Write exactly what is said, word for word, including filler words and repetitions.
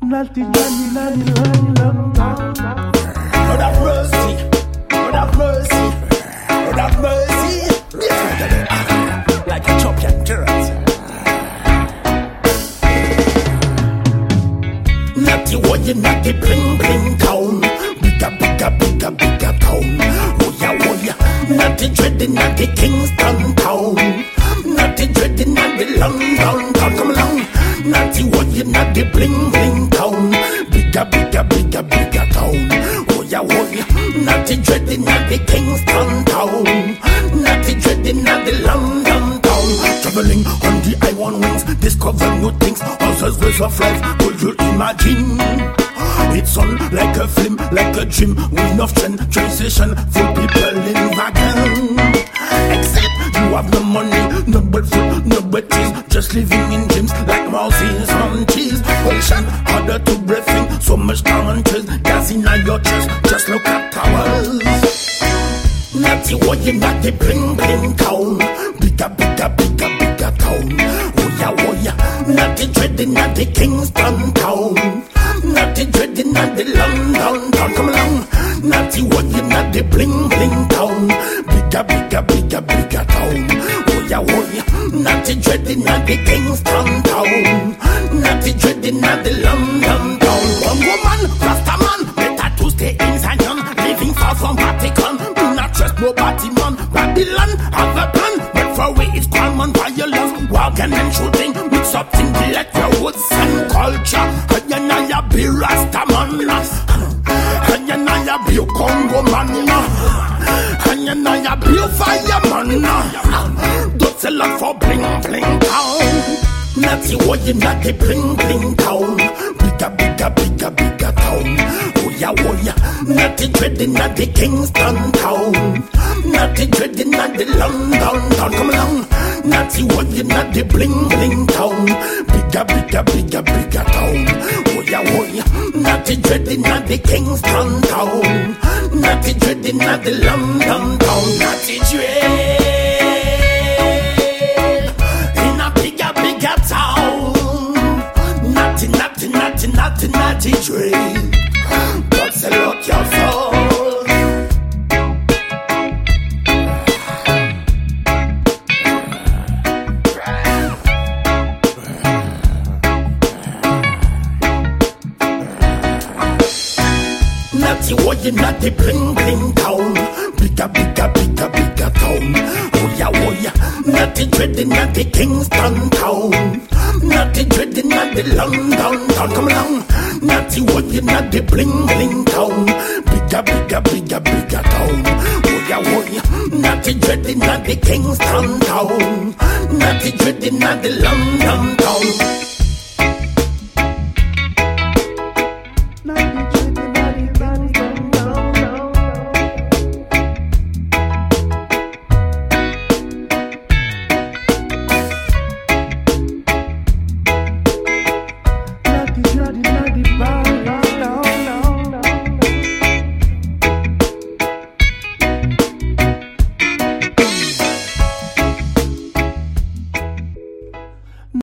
Naughty Johnny, naughty London town. Lord have mercy, Lord have mercy, Lord have mercy. Like a champion carrot. Naughty boy, you naughty bling bling town. Bigger, bigger, bigger, bigger town. Oh yeah, oh yeah. Naughty dreading naughty Kingston town. Naughty dreading naughty London town. Come along. Naughty boy, you naughty bling bling town. Bigger, bigger, bigger, bigger town. Oh yeah, oh yeah. Naughty dreading naughty Kingston town. Naughty dreading naughty London town. Traveling on the I one wings, discover new things. Houses, ways of life, could you imagine? It's on like a film, like a dream, with no trend, transition, full people in wagon. Except you have no money, no bed food, no bed cheese, just living in dreams like mouses on cheese. Ocean harder to breathe in, so much countries, gas in your chest, just look at towers. Naughty what you naughty bling bling town. Bigger, bigger, bigger, bigger town. Oh yeah, oh yeah. Naughty dreading naughty Kingston town. Naughty dreading naughty London town. Come along. Naughty what you naughty bling bling town. Bigger, bigger, bigger, bigger town. Oh yeah, oh yeah. Naughty dreading naughty Kingston town. Naughty dreading naughty London town. One woman, Rasta man, better to stay in Zion, living far from Vatican. Trust nobody, man. Babylon have a plan, but for we it's common violence, walking and shooting, mix up intellect, your woods and culture. And you know you be Rasta man, and you know you be Congo man, and you know you be fireman. Don't sell out for bling bling town. Naughty what you naughty bling bling town. Bigger, bigger, bigger, bigger town. Oh yeah, oh yeah. Naughty dreading naughty Kingston town. Naughty dreading naughty London town. Come along. Naughty what you naughty bling bling town. Bigger, bigger, bigger, bigger town. Oh yeah, oh yeah. Naughty dreading naughty Kingston town. Naughty dreading naughty London town. Naughty dread in a bigger, bigger town. Naughty, naughty, naughty, naughty, naughty dread. God say look your soul. Naughty what you naughty bling bling town. Bigger, bigger, bigger, bigger town. Oh yeah, oh yeah. Naughty dreading naughty Kingston town. Naughty dreading naughty London town. Come along. Naughty what you naughty bling bling town. Bigger, bigger, bigger, bigger town. Oh yeah, oh yeah. Naughty dreading naughty Kingston town. Naughty dreading naughty London town.